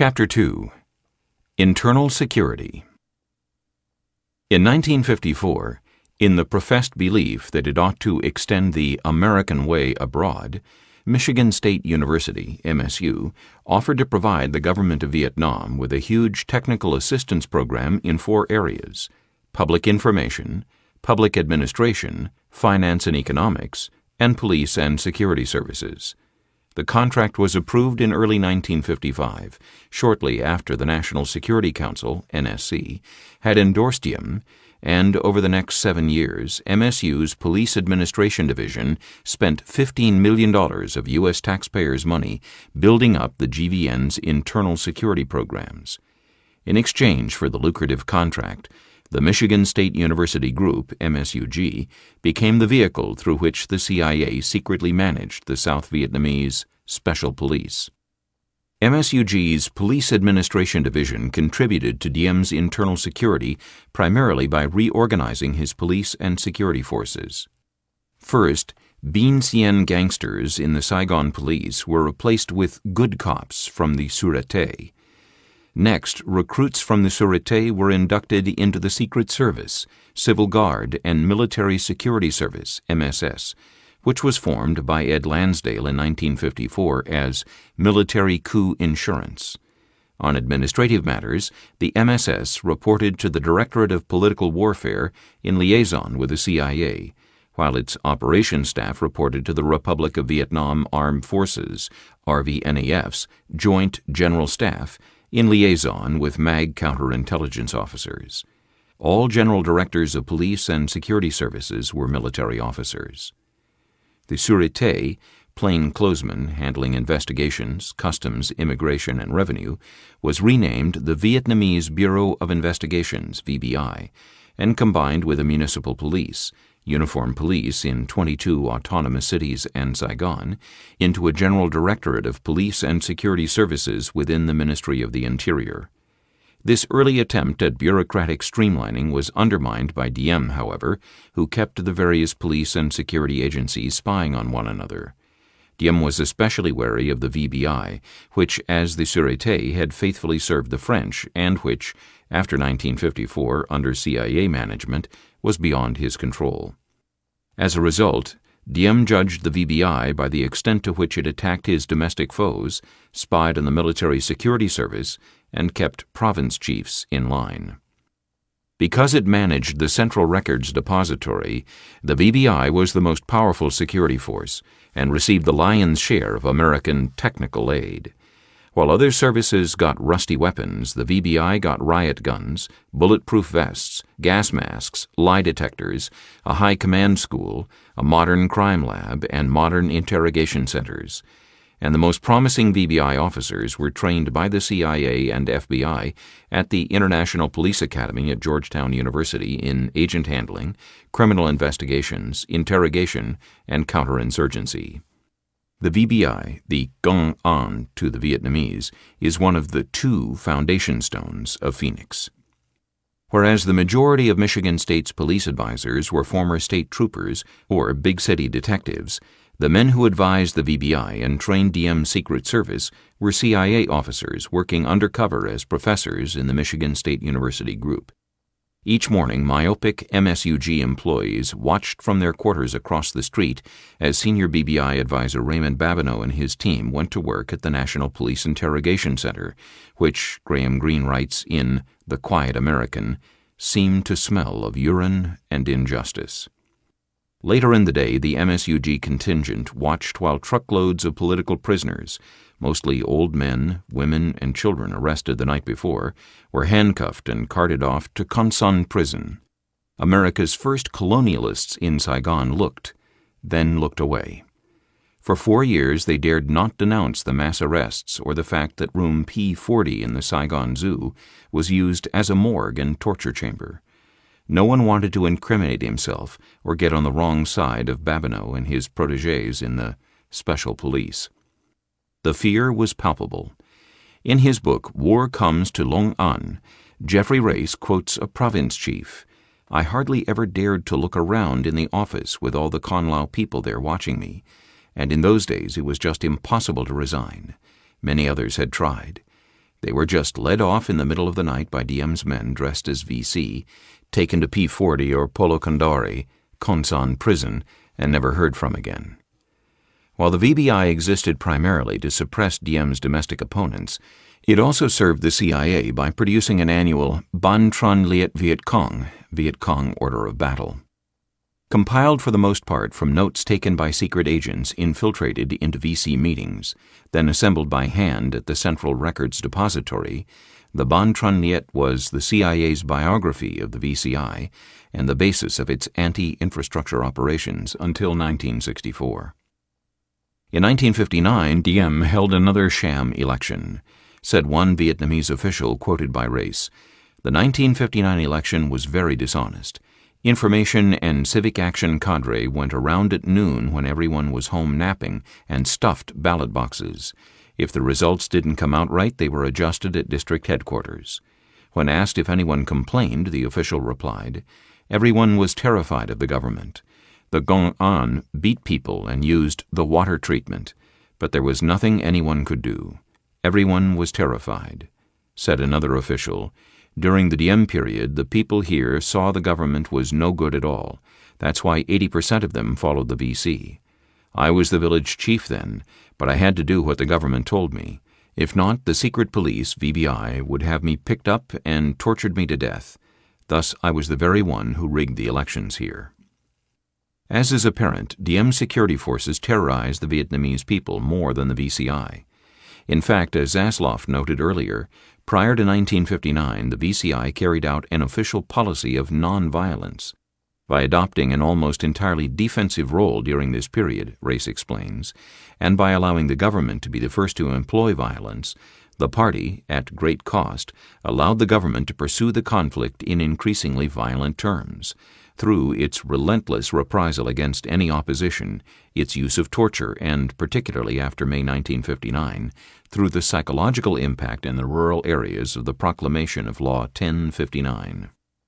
Chapter 2. Internal Security. In 1954, in the professed belief that it ought to extend the American way abroad, Michigan State University, MSU, offered to provide the government of Vietnam with a huge technical assistance program in 4 areas: public information, public administration, finance and economics, and police and security services. The contract was approved in early 1955, shortly after the National Security Council, NSC, had endorsed Diem, and over the next 7 years, MSU's Police Administration Division spent $15 million of U.S. taxpayers' money building up the GVN's internal security programs. In exchange for the lucrative contract, the Michigan State University Group, MSUG, became the vehicle through which the CIA secretly managed the South Vietnamese Special Police. MSUG's Police Administration Division contributed to Diem's internal security primarily by reorganizing his police and security forces. First, Bien Sien gangsters in the Saigon Police were replaced with good cops from the Sûreté. Next, recruits from the Sûreté were inducted into the Secret Service, Civil Guard, and Military Security Service, MSS, which was formed by Ed Lansdale in 1954 as Military Coup Insurance. On administrative matters, the MSS reported to the Directorate of Political Warfare in liaison with the CIA, while its operations staff reported to the Republic of Vietnam Armed Forces, RVNAF's, Joint General Staff, in liaison with MAG counterintelligence officers. All general directors of police and security services were military officers. The Sûreté, plainclothesmen handling investigations, customs, immigration, and revenue, was renamed the Vietnamese Bureau of Investigations, VBI, and combined with the municipal police, uniformed police in 22 autonomous cities and Saigon, into a general directorate of police and security services within the Ministry of the Interior. This early attempt at bureaucratic streamlining was undermined by Diem, however, who kept the various police and security agencies spying on one another. Diem was especially wary of the VBI, which, as the Sûreté, had faithfully served the French and which, after 1954, under CIA management, was beyond his control. As a result, Diem judged the VBI by the extent to which it attacked his domestic foes, spied on the military security service, and kept province chiefs in line. Because it managed the Central Records Depository, the VBI was the most powerful security force and received the lion's share of American technical aid. While other services got rusty weapons, the VBI got riot guns, bulletproof vests, gas masks, lie detectors, a high command school, a modern crime lab, and modern interrogation centers. And the most promising VBI officers were trained by the CIA and FBI at the International Police Academy at Georgetown University in agent handling, criminal investigations, interrogation, and counterinsurgency. The VBI, the Công An to the Vietnamese, is one of the 2 foundation stones of Phoenix. Whereas the majority of Michigan State's police advisors were former state troopers or big city detectives, the men who advised the VBI and trained Diem's Secret Service were CIA officers working undercover as professors in the Michigan State University group. Each morning, myopic MSUG employees watched from their quarters across the street as senior VBI advisor Raymond Babineau and his team went to work at the National Police Interrogation Center, which, Graham Greene writes in The Quiet American, seemed to smell of urine and injustice. Later in the day, the MSUG contingent watched while truckloads of political prisoners, mostly old men, women, and children arrested the night before, were handcuffed and carted off to Con Son Prison. America's first colonialists in Saigon looked, then looked away. For 4 years they dared not denounce the mass arrests or the fact that room P40 in the Saigon Zoo was used as a morgue and torture chamber. No one wanted to incriminate himself or get on the wrong side of Babineau and his protégés in the Special Police. The fear was palpable. In his book, War Comes to Long An, Jeffrey Race quotes a province chief. I hardly ever dared to look around in the office with all the Con Lao people there watching me, and in those days it was just impossible to resign. Many others had tried. They were just led off in the middle of the night by Diem's men dressed as VC, taken to P40 or Polo Condori, Consan prison, and never heard from again. While the VBI existed primarily to suppress Diem's domestic opponents, it also served the CIA by producing an annual Ban Tran Liet Viet Cong Order of Battle. Compiled for the most part from notes taken by secret agents infiltrated into VC meetings, then assembled by hand at the Central Records Depository, the Ban Tran Liet was the CIA's biography of the VCI and the basis of its anti-infrastructure operations until 1964. In 1959, Diem held another sham election. Said one Vietnamese official quoted by Race, "The 1959 election was very dishonest. Information and civic action cadre went around at noon when everyone was home napping and stuffed ballot boxes. If the results didn't come out right, they were adjusted at district headquarters. When asked if anyone complained, the official replied, 'Everyone was terrified of the government. The Gong An beat people and used the water treatment, but there was nothing anyone could do. Everyone was terrified.' Said another official, 'During the Diem period, the people here saw the government was no good at all. That's why 80% of them followed the VC. I was the village chief then, but I had to do what the government told me. If not, the secret police, VBI, would have me picked up and tortured me to death. Thus I was the very one who rigged the elections here.' As is apparent, Diem security forces terrorized the Vietnamese people more than the VCI. In fact, as Zasloff noted earlier, prior to 1959, the VCI carried out an official policy of nonviolence. By adopting an almost entirely defensive role during this period, Race explains, and by allowing the government to be the first to employ violence, the party, at great cost, allowed the government to pursue the conflict in increasingly violent terms, through its relentless reprisal against any opposition, its use of torture, and, particularly after May 1959, through the psychological impact in the rural areas of the proclamation of Law 1059.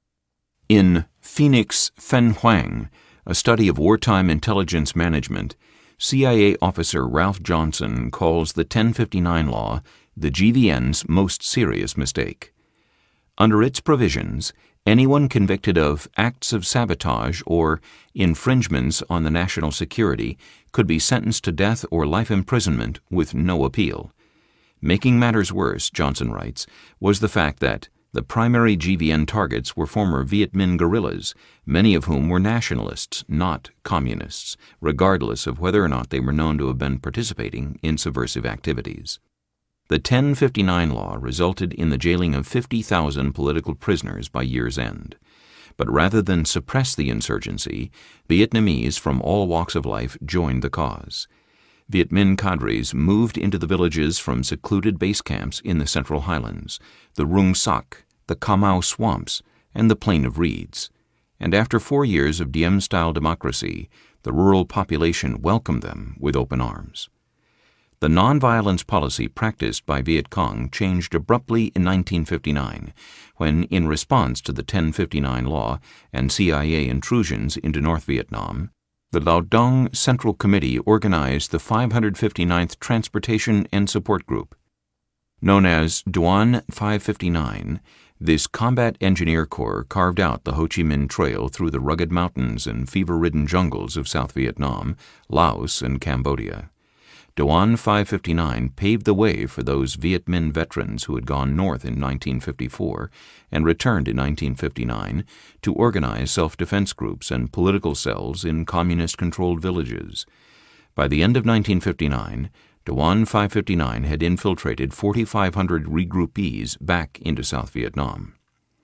In Phoenix Fen Huang, a study of wartime intelligence management, CIA officer Ralph Johnson calls the 1059 law the GVN's most serious mistake. Under its provisions, anyone convicted of acts of sabotage or infringements on the national security could be sentenced to death or life imprisonment with no appeal. Making matters worse, Johnson writes, was the fact that the primary GVN targets were former Viet Minh guerrillas, many of whom were nationalists, not communists, regardless of whether or not they were known to have been participating in subversive activities. The 1059 law resulted in the jailing of 50,000 political prisoners by year's end. But rather than suppress the insurgency, Vietnamese from all walks of life joined the cause. Viet Minh cadres moved into the villages from secluded base camps in the Central Highlands, the Rung Sac, the Kamau swamps, and the Plain of Reeds. And after 4 years of Diem-style democracy, the rural population welcomed them with open arms. The nonviolence policy practiced by Viet Cong changed abruptly in 1959, when, in response to the 1059 law and CIA intrusions into North Vietnam, the Lao Dong Central Committee organized the 559th Transportation and Support Group. Known as Duan 559, this combat engineer corps carved out the Ho Chi Minh Trail through the rugged mountains and fever-ridden jungles of South Vietnam, Laos, and Cambodia. Duan 559 paved the way for those Viet Minh veterans who had gone north in 1954 and returned in 1959 to organize self-defense groups and political cells in communist-controlled villages. By the end of 1959, Duan 559 had infiltrated 4,500 regroupees back into South Vietnam.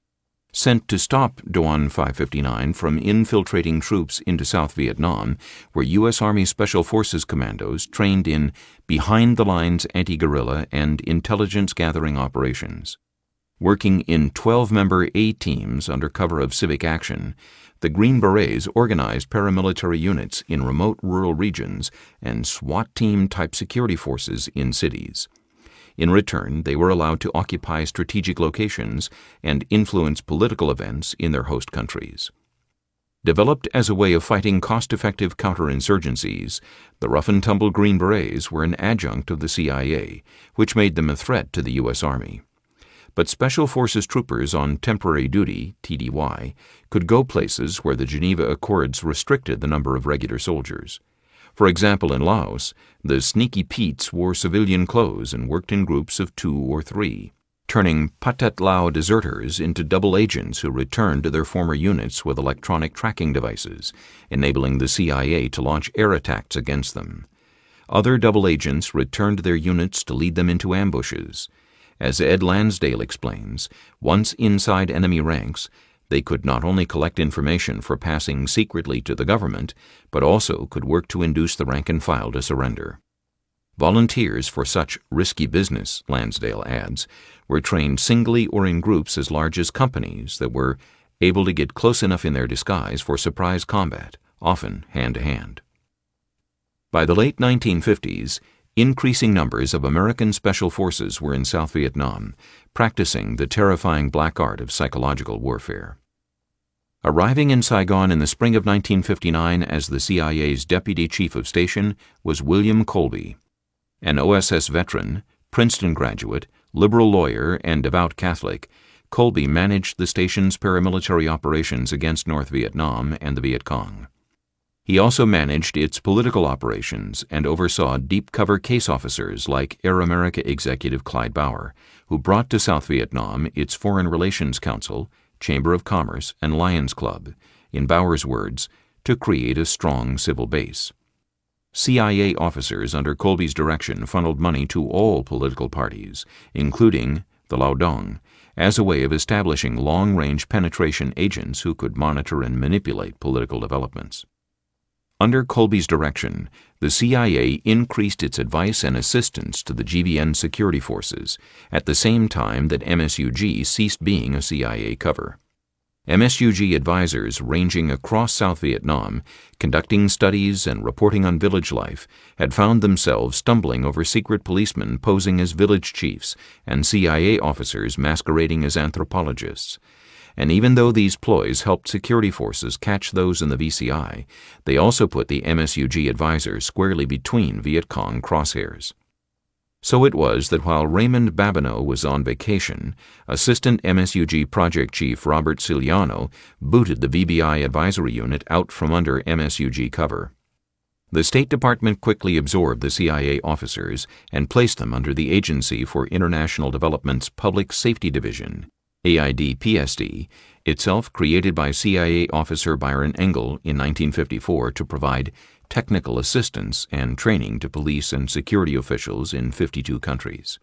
Sent to stop Duan 559 from infiltrating troops into South Vietnam were U.S. Army Special Forces commandos trained in behind-the-lines anti-guerrilla and intelligence-gathering operations. Working in 12-member A-teams under cover of civic action, the Green Berets organized paramilitary units in remote rural regions and SWAT team-type security forces in cities. In return, they were allowed to occupy strategic locations and influence political events in their host countries. Developed as a way of fighting cost-effective counterinsurgencies, the rough-and-tumble Green Berets were an adjunct of the CIA, which made them a threat to the U.S. Army. But Special Forces troopers on temporary duty, TDY, could go places where the Geneva Accords restricted the number of regular soldiers. For example, in Laos, the Sneaky Petes wore civilian clothes and worked in groups of 2 or 3, turning Pathet Lao deserters into double agents who returned to their former units with electronic tracking devices, enabling the CIA to launch air attacks against them. Other double agents returned to their units to lead them into ambushes. As Ed Lansdale explains, once inside enemy ranks, they could not only collect information for passing secretly to the government, but also could work to induce the rank and file to surrender. Volunteers for such risky business, Lansdale adds, were trained singly or in groups as large as companies that were able to get close enough in their disguise for surprise combat, often hand-to-hand. By the late 1950s, increasing numbers of American Special Forces were in South Vietnam, practicing the terrifying black art of psychological warfare. Arriving in Saigon in the spring of 1959 as the CIA's Deputy Chief of Station was William Colby. An OSS veteran, Princeton graduate, liberal lawyer, and devout Catholic, Colby managed the station's paramilitary operations against North Vietnam and the Viet Cong. He also managed its political operations and oversaw deep-cover case officers like Air America executive Clyde Bauer, who brought to South Vietnam its Foreign Relations Council, Chamber of Commerce, and Lions Club, in Bauer's words, to create a strong civil base. CIA officers under Colby's direction funneled money to all political parties, including the Lao Dong, as a way of establishing long-range penetration agents who could monitor and manipulate political developments. Under Colby's direction, the CIA increased its advice and assistance to the GVN security forces at the same time that MSUG ceased being a CIA cover. MSUG advisors ranging across South Vietnam, conducting studies and reporting on village life, had found themselves stumbling over secret policemen posing as village chiefs and CIA officers masquerading as anthropologists. And even though these ploys helped security forces catch those in the VCI, they also put the MSUG advisors squarely between Viet Cong crosshairs. So it was that while Raymond Babineau was on vacation, Assistant MSUG Project Chief Robert Ciliano booted the VBI advisory unit out from under MSUG cover. The State Department quickly absorbed the CIA officers and placed them under the Agency for International Development's Public Safety Division, AIDPSD, itself created by CIA officer Byron Engel in 1954 to provide technical assistance and training to police and security officials in 52 countries.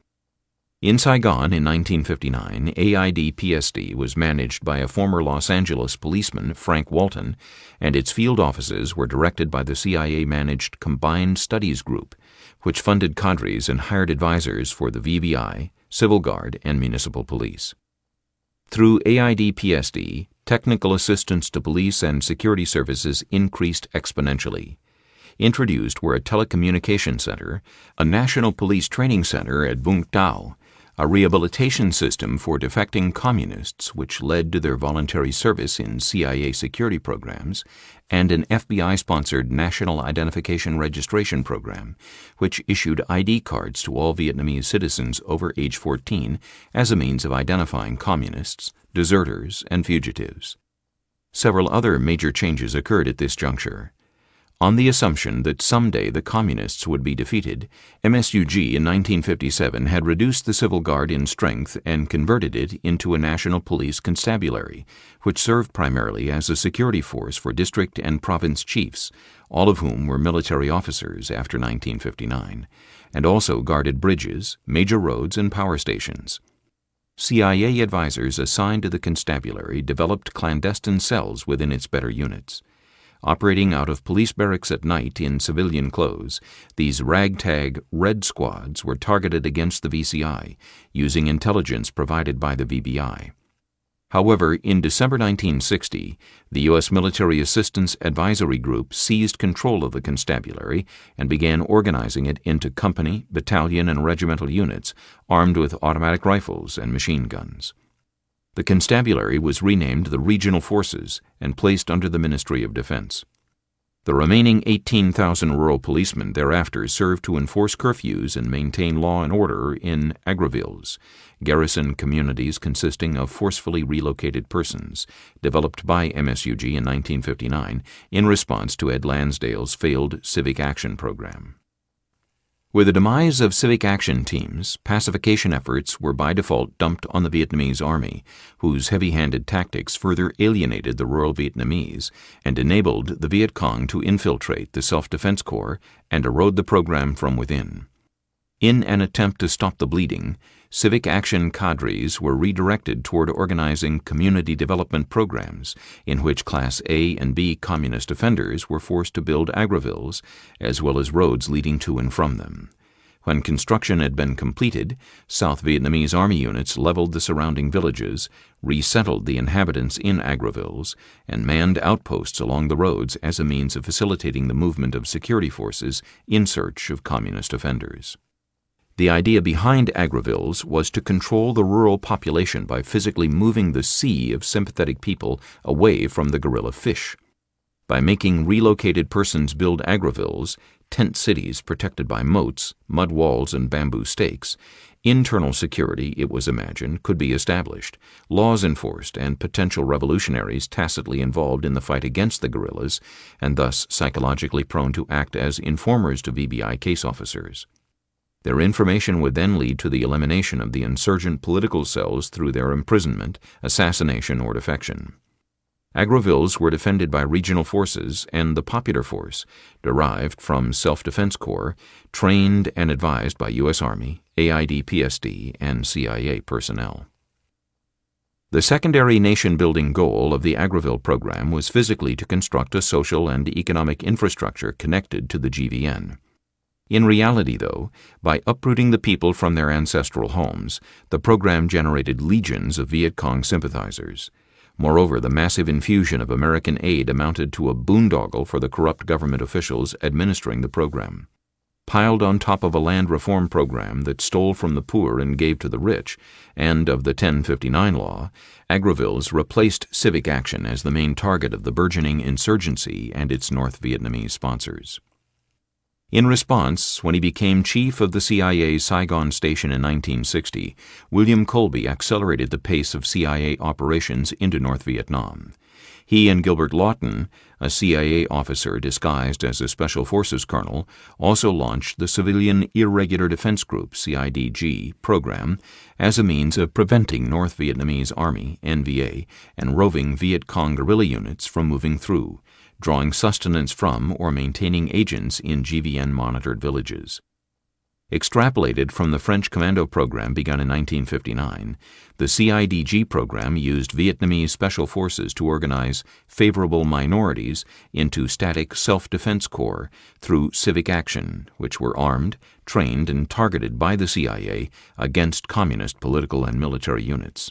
In Saigon in 1959, AIDPSD was managed by a former Los Angeles policeman, Frank Walton, and its field offices were directed by the CIA-managed Combined Studies Group, which funded cadres and hired advisors for the VBI, Civil Guard, and municipal police. Through AIDPSD, technical assistance to police and security services increased exponentially. Introduced were a telecommunication center, a national police training center at Vung Tau, a rehabilitation system for defecting communists which led to their voluntary service in CIA security programs, and an FBI-sponsored National Identification Registration Program, which issued ID cards to all Vietnamese citizens over age 14 as a means of identifying communists, deserters, and fugitives. Several other major changes occurred at this juncture. On the assumption that someday the Communists would be defeated, MSUG in 1957 had reduced the Civil Guard in strength and converted it into a national police constabulary, which served primarily as a security force for district and province chiefs, all of whom were military officers after 1959, and also guarded bridges, major roads, and power stations. CIA advisors assigned to the constabulary developed clandestine cells within its better units. Operating out of police barracks at night in civilian clothes, these ragtag Red Squads were targeted against the VCI, using intelligence provided by the VBI. However, in December 1960, the U.S. Military Assistance Advisory Group seized control of the constabulary and began organizing it into company, battalion, and regimental units armed with automatic rifles and machine guns. The constabulary was renamed the Regional Forces and placed under the Ministry of Defense. The remaining 18,000 rural policemen thereafter served to enforce curfews and maintain law and order in agrovilles, garrison communities consisting of forcefully relocated persons, developed by MSUG in 1959 in response to Ed Lansdale's failed Civic Action program. With the demise of civic action teams, pacification efforts were by default dumped on the Vietnamese Army, whose heavy-handed tactics further alienated the rural Vietnamese and enabled the Viet Cong to infiltrate the Self-Defense Corps and erode the program from within. In an attempt to stop the bleeding, civic action cadres were redirected toward organizing community development programs in which Class A and B communist offenders were forced to build agrovilles as well as roads leading to and from them. When construction had been completed, South Vietnamese Army units leveled the surrounding villages, resettled the inhabitants in agrovilles, and manned outposts along the roads as a means of facilitating the movement of security forces in search of communist offenders. The idea behind agrovilles was to control the rural population by physically moving the sea of sympathetic people away from the guerrilla fish. By making relocated persons build agrovilles, tent cities protected by moats, mud walls, and bamboo stakes, internal security, it was imagined, could be established, laws enforced, and potential revolutionaries tacitly involved in the fight against the guerrillas, and thus psychologically prone to act as informers to VBI case officers. Their information would then lead to the elimination of the insurgent political cells through their imprisonment, assassination, or defection. Agrovilles were defended by regional forces and the Popular Force, derived from Self-Defense Corps, trained and advised by U.S. Army, AID-PSD, and CIA personnel. The secondary nation-building goal of the Agroville program was physically to construct a social and economic infrastructure connected to the GVN. In reality, though, by uprooting the people from their ancestral homes, the program generated legions of Viet Cong sympathizers. Moreover, the massive infusion of American aid amounted to a boondoggle for the corrupt government officials administering the program. Piled on top of a land reform program that stole from the poor and gave to the rich, and of the 1059 law, agrovilles replaced civic action as the main target of the burgeoning insurgency and its North Vietnamese sponsors. In response, when he became chief of the CIA's Saigon station in 1960, William Colby accelerated the pace of CIA operations into North Vietnam. He and Gilbert Lawton, a CIA officer disguised as a Special Forces colonel, also launched the Civilian Irregular Defense Group (CIDG) program as a means of preventing North Vietnamese Army (NVA) and roving Viet Cong guerrilla units from moving through, drawing sustenance from or maintaining agents in GVN-monitored villages. Extrapolated from the French Commando program begun in 1959, the CIDG program used Vietnamese special forces to organize favorable minorities into static self-defense corps through civic action, which were armed, trained, and targeted by the CIA against communist political and military units.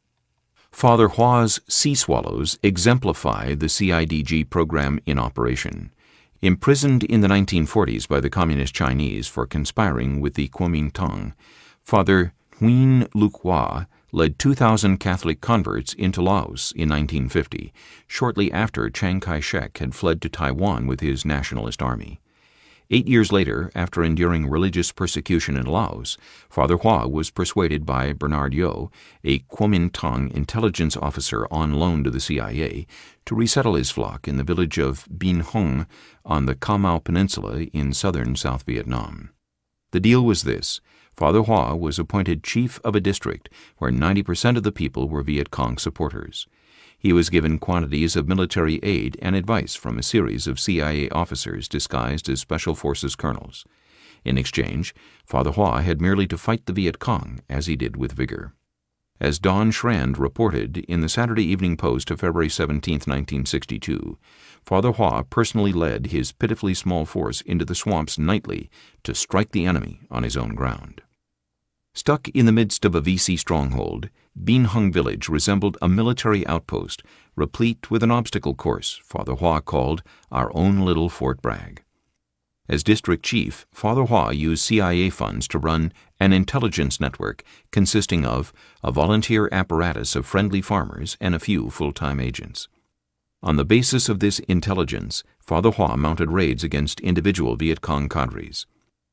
Father Hua's Sea Swallows exemplify the CIDG program in operation. Imprisoned in the 1940s by the Communist Chinese for conspiring with the Kuomintang, Father Nguyen Luc Hoa led 2,000 Catholic converts into Laos in 1950, shortly after Chiang Kai-shek had fled to Taiwan with his nationalist army. 8 years later, after enduring religious persecution in Laos, Father Hua was persuaded by Bernard Yo, a Kuomintang intelligence officer on loan to the CIA, to resettle his flock in the village of Binh Hung on the Ca Mau Peninsula in southern South Vietnam. The deal was this: Father Hua was appointed chief of a district where 90% of the people were Viet Cong supporters. He was given quantities of military aid and advice from a series of CIA officers disguised as Special Forces colonels. In exchange, Father Hua had merely to fight the Viet Cong, as he did with vigor. As Don Schrand reported in the Saturday Evening Post of February 17, 1962, Father Hua personally led his pitifully small force into the swamps nightly to strike the enemy on his own ground. Stuck in the midst of a VC stronghold, Binh Hung village resembled a military outpost, replete with an obstacle course Father Hua called our own little Fort Bragg. As district chief, Father Hua used CIA funds to run an intelligence network consisting of a volunteer apparatus of friendly farmers and a few full-time agents. On the basis of this intelligence, Father Hua mounted raids against individual Viet Cong cadres.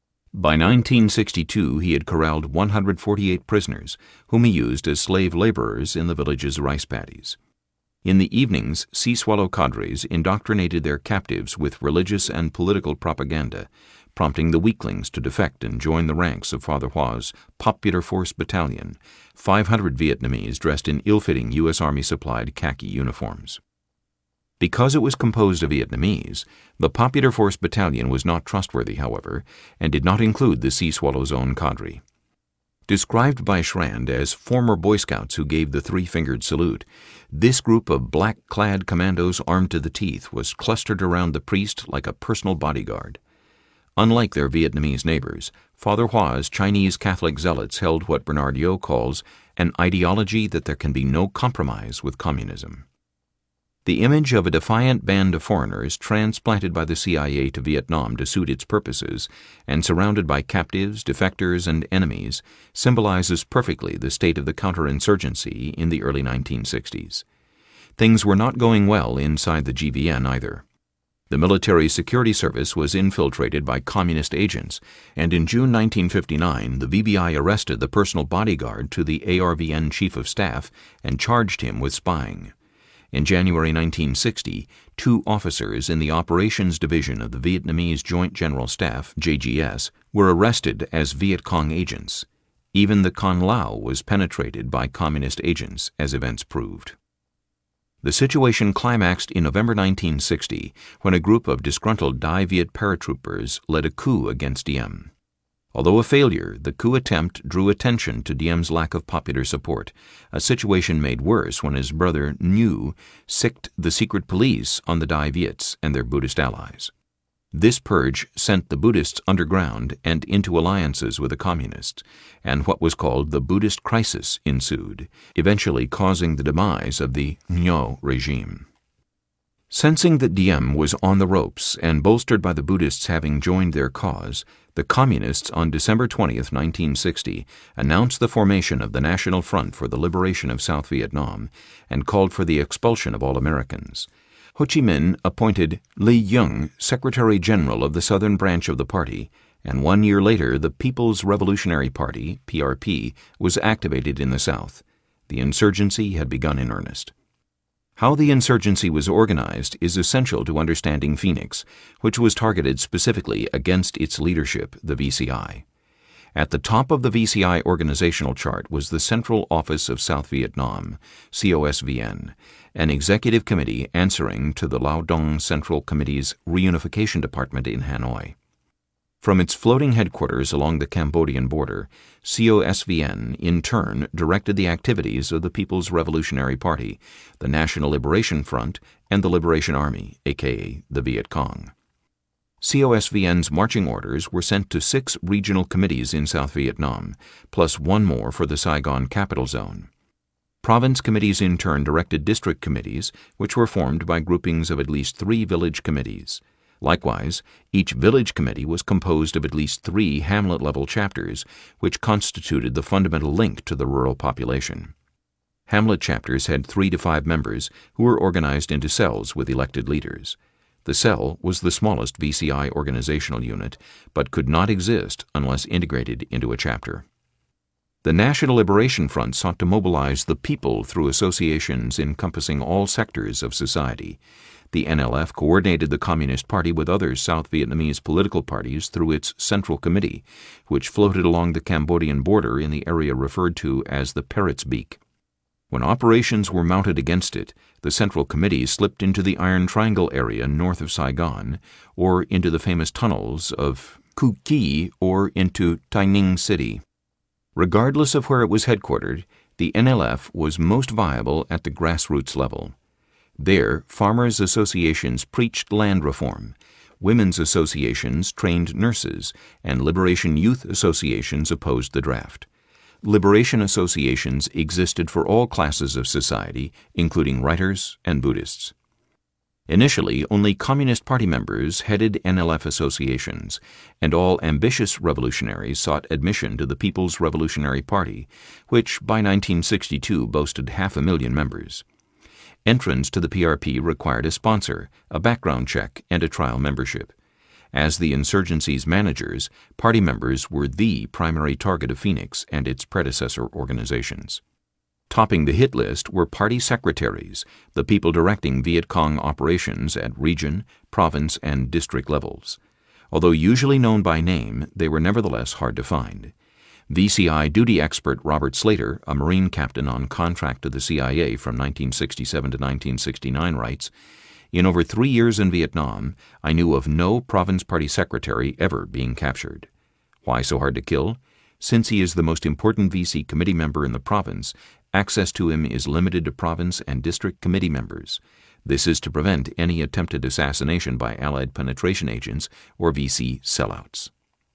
By 1962, he had corralled 148 prisoners, whom he used as slave laborers in the village's rice paddies. In the evenings, Sea Swallow cadres indoctrinated their captives with religious and political propaganda, prompting the weaklings to defect and join the ranks of Father Hua's Popular Force Battalion, 500 Vietnamese dressed in ill-fitting U.S. Army-supplied khaki uniforms. Because it was composed of Vietnamese, the Popular Force Battalion was not trustworthy, however, and did not include the Sea Swallow's own cadre. Described by Schrand as former Boy Scouts who gave the three-fingered salute, this group of black-clad commandos armed to the teeth was clustered around the priest like a personal bodyguard. Unlike their Vietnamese neighbors, Father Hua's Chinese Catholic zealots held what Bernard Yeo calls an ideology that there can be no compromise with communism. The image of a defiant band of foreigners transplanted by the CIA to Vietnam to suit its purposes and surrounded by captives, defectors, and enemies symbolizes perfectly the state of the counterinsurgency in the early 1960s. Things were not going well inside the GVN either. The military security service was infiltrated by communist agents, and in June 1959 the VBI arrested the personal bodyguard to the ARVN Chief of Staff and charged him with spying. In January 1960, 2 officers in the Operations Division of the Vietnamese Joint General Staff, JGS, were arrested as Viet Cong agents. Even the Con Lao was penetrated by communist agents, as events proved. The situation climaxed in November 1960 when a group of disgruntled Dai Viet paratroopers led a coup against Diem. Although a failure, the coup attempt drew attention to Diem's lack of popular support, a situation made worse when his brother Nhu sicked the secret police on the Dai Viets and their Buddhist allies. This purge sent the Buddhists underground and into alliances with the communists, and what was called the Buddhist crisis ensued, eventually causing the demise of the Ngo regime. Sensing that Diem was on the ropes and bolstered by the Buddhists having joined their cause, the Communists on December 20, 1960, announced the formation of the National Front for the Liberation of South Vietnam and called for the expulsion of all Americans. Ho Chi Minh appointed Lee Yeung Secretary General of the Southern Branch of the party, and 1 year later the People's Revolutionary Party, PRP, was activated in the South. The insurgency had begun in earnest. How the insurgency was organized is essential to understanding Phoenix, which was targeted specifically against its leadership, the VCI. At the top of the VCI organizational chart was the Central Office of South Vietnam, COSVN, an executive committee answering to the Lao Dong Central Committee's Reunification Department in Hanoi. From its floating headquarters along the Cambodian border, COSVN in turn directed the activities of the People's Revolutionary Party, the National Liberation Front, and the Liberation Army, aka the Viet Cong. COSVN's marching orders were sent to 6 regional committees in South Vietnam, plus 1 more for the Saigon capital zone. Province committees in turn directed district committees, which were formed by groupings of at least 3 village committees. Likewise, each village committee was composed of at least 3 hamlet-level chapters, which constituted the fundamental link to the rural population. Hamlet chapters had 3 to 5 members who were organized into cells with elected leaders. The cell was the smallest VCI organizational unit, but could not exist unless integrated into a chapter. The National Liberation Front sought to mobilize the people through associations encompassing all sectors of society. The NLF coordinated the Communist Party with other South Vietnamese political parties through its Central Committee, which floated along the Cambodian border in the area referred to as the Parrot's Beak. When operations were mounted against it, the Central Committee slipped into the Iron Triangle area north of Saigon, or into the famous tunnels of Cu Ki, or into Tai Ninh City. Regardless of where it was headquartered, the NLF was most viable at the grassroots level. There, farmers' associations preached land reform, women's associations trained nurses, and liberation youth associations opposed the draft. Liberation associations existed for all classes of society, including writers and Buddhists. Initially, only Communist Party members headed NLF associations, and all ambitious revolutionaries sought admission to the People's Revolutionary Party, which by 1962 boasted 500,000 members. Entrance to the PRP required a sponsor, a background check, and a trial membership. As the insurgency's managers, party members were the primary target of Phoenix and its predecessor organizations. Topping the hit list were party secretaries, the people directing Viet Cong operations at region, province, and district levels. Although usually known by name, they were nevertheless hard to find. VCI duty expert Robert Slater, a Marine captain on contract to the CIA from 1967 to 1969, writes, "In over 3 years in Vietnam, I knew of no province party secretary ever being captured. Why so hard to kill? Since he is the most important VC committee member in the province, access to him is limited to province and district committee members. This is to prevent any attempted assassination by Allied penetration agents or VC sellouts."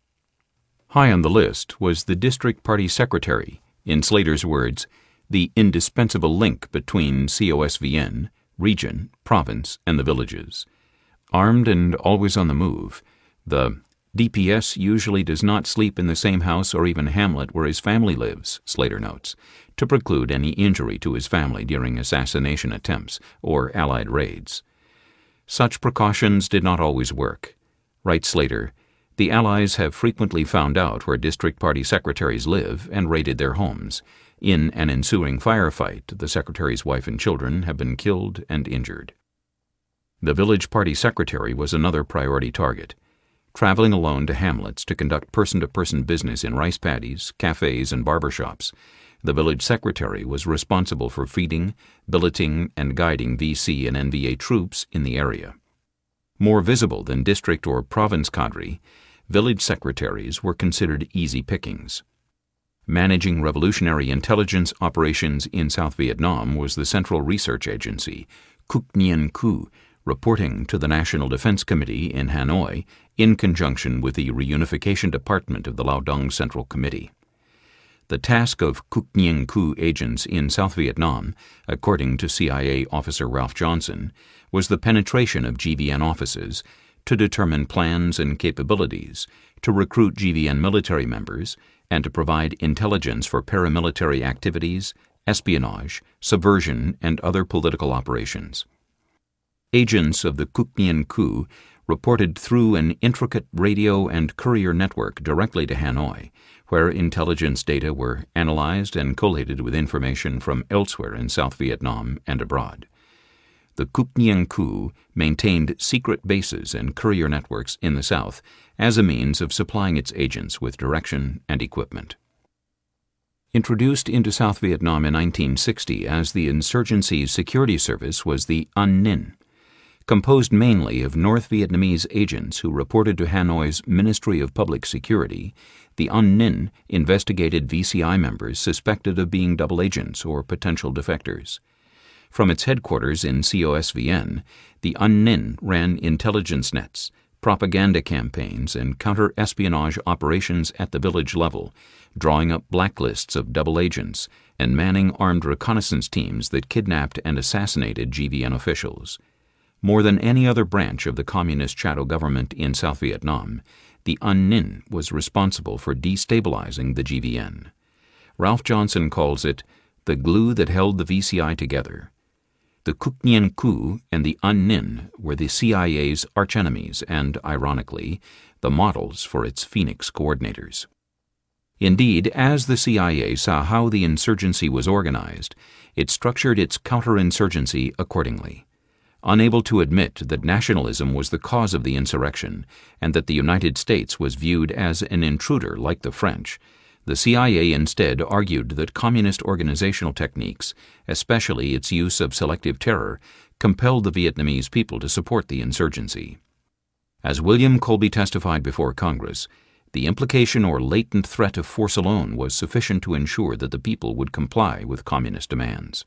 High on the list was the district party secretary, in Slater's words, the indispensable link between COSVN, region, province, and the villages. Armed and always on the move, the DPS usually does not sleep in the same house or even hamlet where his family lives, Slater notes, to preclude any injury to his family during assassination attempts or Allied raids. Such precautions did not always work. Writes Slater, "The Allies have frequently found out where district party secretaries live and raided their homes. In an ensuing firefight, the secretary's wife and children have been killed and injured." The village party secretary was another priority target. Traveling alone to hamlets to conduct person-to-person business in rice paddies, cafes, and barbershops, the village secretary was responsible for feeding, billeting, and guiding VC and NVA troops in the area. More visible than district or province cadre, village secretaries were considered easy pickings. Managing revolutionary intelligence operations in South Vietnam was the Central Research Agency, Cuc Nien Cu, reporting to the National Defense Committee in Hanoi in conjunction with the Reunification Department of the Lao Dong Central Committee. The task of Cuc Nien Cu agents in South Vietnam, according to CIA officer Ralph Johnson, was the penetration of GVN offices to determine plans and capabilities, to recruit GVN military members, and to provide intelligence for paramilitary activities, espionage, subversion, and other political operations. Agents of the Cuc Nien Cu reported through an intricate radio and courier network directly to Hanoi, where intelligence data were analyzed and collated with information from elsewhere in South Vietnam and abroad. The Cuc Nien Cu maintained secret bases and courier networks in the South as a means of supplying its agents with direction and equipment. Introduced into South Vietnam in 1960 as the insurgency's security service was the An Ninh. Composed mainly of North Vietnamese agents who reported to Hanoi's Ministry of Public Security, the An Ninh investigated VCI members suspected of being double agents or potential defectors. From its headquarters in COSVN, the An Ninh ran intelligence nets, propaganda campaigns, and counter-espionage operations at the village level, drawing up blacklists of double agents and manning armed reconnaissance teams that kidnapped and assassinated GVN officials. More than any other branch of the communist shadow government in South Vietnam, the An Ninh was responsible for destabilizing the GVN. Ralph Johnson calls it the glue that held the VCI together. The Cuc Nien Cu and the An Ninh were the CIA's archenemies and, ironically, the models for its Phoenix coordinators. Indeed, as the CIA saw how the insurgency was organized, it structured its counterinsurgency accordingly. Unable to admit that nationalism was the cause of the insurrection and that the United States was viewed as an intruder like the French, the CIA instead argued that communist organizational techniques, especially its use of selective terror, compelled the Vietnamese people to support the insurgency. As William Colby testified before Congress, the implication or latent threat of force alone was sufficient to ensure that the people would comply with communist demands.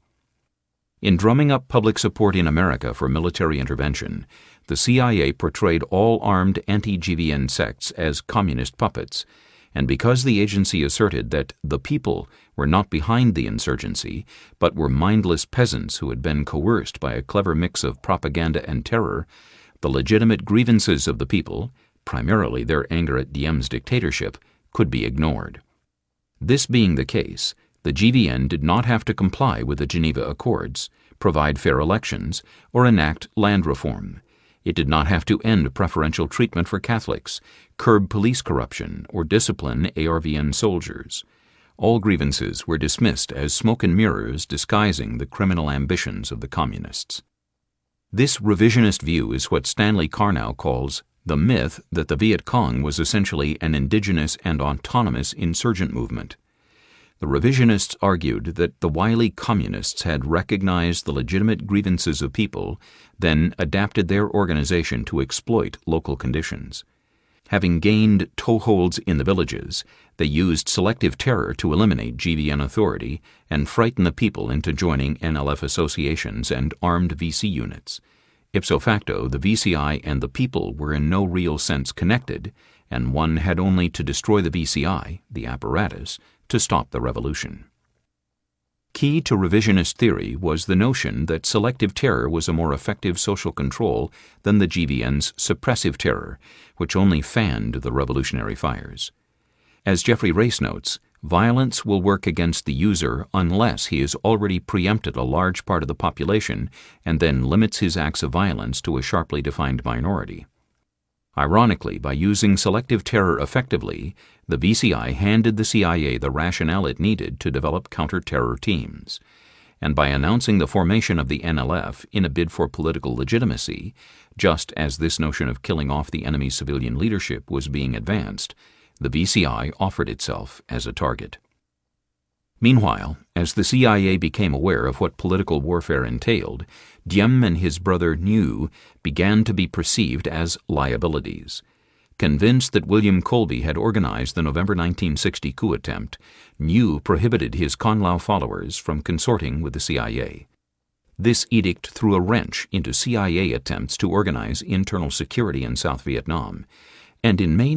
In drumming up public support in America for military intervention, the CIA portrayed all armed anti-GVN sects as communist puppets, and because the agency asserted that the people were not behind the insurgency but were mindless peasants who had been coerced by a clever mix of propaganda and terror, the legitimate grievances of the people, primarily their anger at Diem's dictatorship, could be ignored. This being the case, the GVN did not have to comply with the Geneva Accords, provide fair elections, or enact land reform. It did not have to end preferential treatment for Catholics, curb police corruption, or discipline ARVN soldiers. All grievances were dismissed as smoke and mirrors disguising the criminal ambitions of the Communists. This revisionist view is what Stanley Karnow calls the myth that the Viet Cong was essentially an indigenous and autonomous insurgent movement. The revisionists argued that the wily communists had recognized the legitimate grievances of people, then adapted their organization to exploit local conditions. Having gained toeholds in the villages, they used selective terror to eliminate GVN authority and frighten the people into joining NLF associations and armed VC units. Ipso facto, the VCI and the people were in no real sense connected, and one had only to destroy the VCI, the apparatus, to stop the revolution. Key to revisionist theory was the notion that selective terror was a more effective social control than the GVN's suppressive terror, which only fanned the revolutionary fires. As Jeffrey Race notes, violence will work against the user unless he has already preempted a large part of the population and then limits his acts of violence to a sharply defined minority. Ironically, by using selective terror effectively, the VCI handed the CIA the rationale it needed to develop counter-terror teams. And by announcing the formation of the NLF in a bid for political legitimacy, just as this notion of killing off the enemy's civilian leadership was being advanced, the VCI offered itself as a target. Meanwhile, as the CIA became aware of what political warfare entailed, Diem and his brother Nhu began to be perceived as liabilities. Convinced that William Colby had organized the November 1960 coup attempt, Nhu prohibited his Con Lao followers from consorting with the CIA. This edict threw a wrench into CIA attempts to organize internal security in South Vietnam, and in May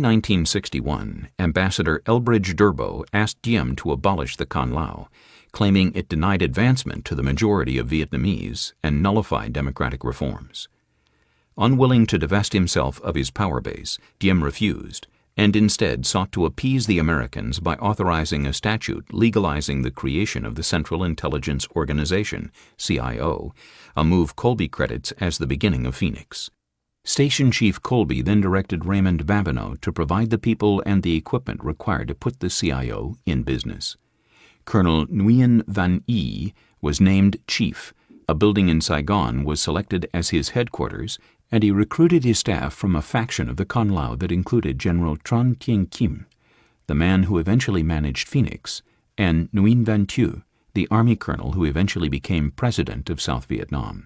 1961, Ambassador Elbridge Durbo asked Diem to abolish the Con Lao, claiming it denied advancement to the majority of Vietnamese and nullified democratic reforms. Unwilling to divest himself of his power base, Diem refused, and instead sought to appease the Americans by authorizing a statute legalizing the creation of the Central Intelligence Organization, CIO, a move Colby credits as the beginning of Phoenix. Station Chief Colby then directed Raymond Babineau to provide the people and the equipment required to put the CIO in business. Colonel Nguyen Van Y was named chief, a building in Saigon was selected as his headquarters, and he recruited his staff from a faction of the Con Lao that included General Tran Tien Kim, the man who eventually managed Phoenix, and Nguyen Van Thieu, the army colonel who eventually became president of South Vietnam.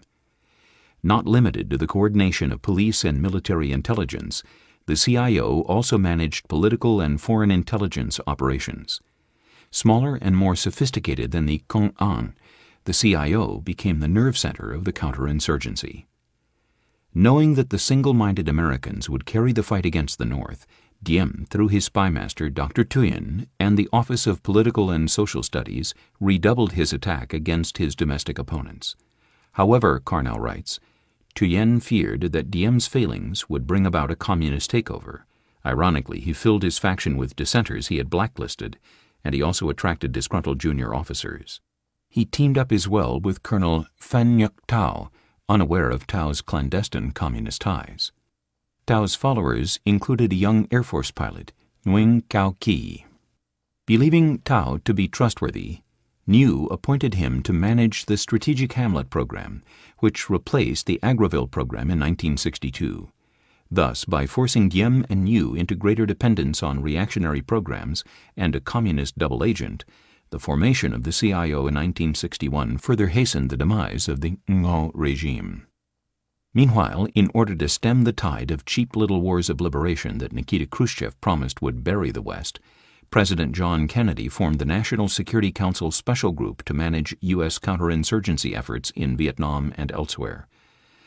Not limited to the coordination of police and military intelligence, the CIO also managed political and foreign intelligence operations. Smaller and more sophisticated than the Công an, the CIO became the nerve center of the counterinsurgency. Knowing that the single-minded Americans would carry the fight against the North, Diem, through his spymaster Dr. Thuyen and the Office of Political and Social Studies, redoubled his attack against his domestic opponents. However, Karnow writes, Thuyen feared that Diem's failings would bring about a communist takeover. Ironically, he filled his faction with dissenters he had blacklisted, and he also attracted disgruntled junior officers. He teamed up as well with Colonel Phan Ngoc Thao, unaware of Thao's clandestine communist ties. Thao's followers included a young Air Force pilot, Nguyen Cao Ky. Believing Thao to be trustworthy, Nhu appointed him to manage the Strategic Hamlet Program, which replaced the Agroville program in 1962. Thus, by forcing Diem and Nhu into greater dependence on reactionary programs and a communist double agent, the formation of the CIO in 1961 further hastened the demise of the Ngo regime. Meanwhile, in order to stem the tide of cheap little wars of liberation that Nikita Khrushchev promised would bury the West, President John Kennedy formed the National Security Council Special Group to manage U.S. counterinsurgency efforts in Vietnam and elsewhere.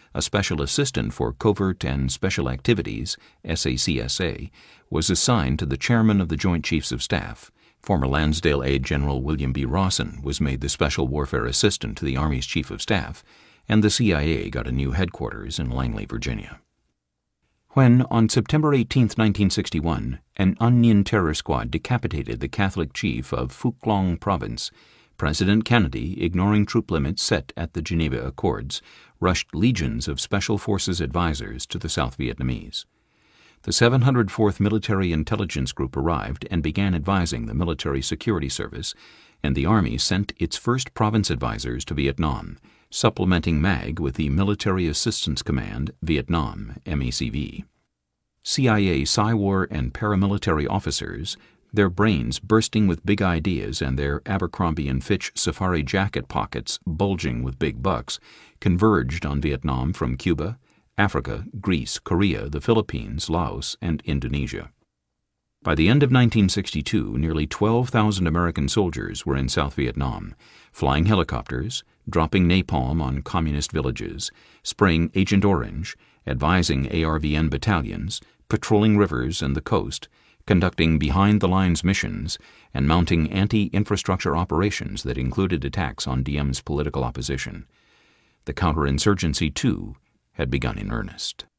a special assistant for covert and special activities, SACSA, was assigned to the chairman of the Joint Chiefs of Staff. Former Lansdale aide General William B. Rawson was made the special warfare assistant to the Army's Chief of Staff, and the CIA got a new headquarters in Langley, Virginia. When, on September 18, 1961, an Onion terror squad decapitated the Catholic chief of Phuc Long Province, President Kennedy, ignoring troop limits set at the Geneva Accords, rushed legions of Special Forces advisors to the South Vietnamese. The 704th Military Intelligence Group arrived and began advising the Military Security Service, and the Army sent its first province advisors to Vietnam, supplementing MAG with the Military Assistance Command, Vietnam, MECV. CIA PSYWAR and paramilitary officers, their brains bursting with big ideas and their Abercrombie & Fitch safari jacket pockets bulging with big bucks, converged on Vietnam from Cuba, Africa, Greece, Korea, the Philippines, Laos, and Indonesia. By the end of 1962, nearly 12,000 American soldiers were in South Vietnam, flying helicopters, dropping napalm on communist villages, spraying Agent Orange, advising ARVN battalions, patrolling rivers and the coast, conducting behind-the-lines missions, and mounting anti-infrastructure operations that included attacks on Diem's political opposition. The counterinsurgency, too, had begun in earnest.